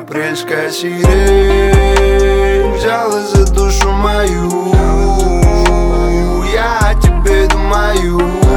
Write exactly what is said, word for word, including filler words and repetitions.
апрельская сирень взялась за душу мою. Я о тебе думаю.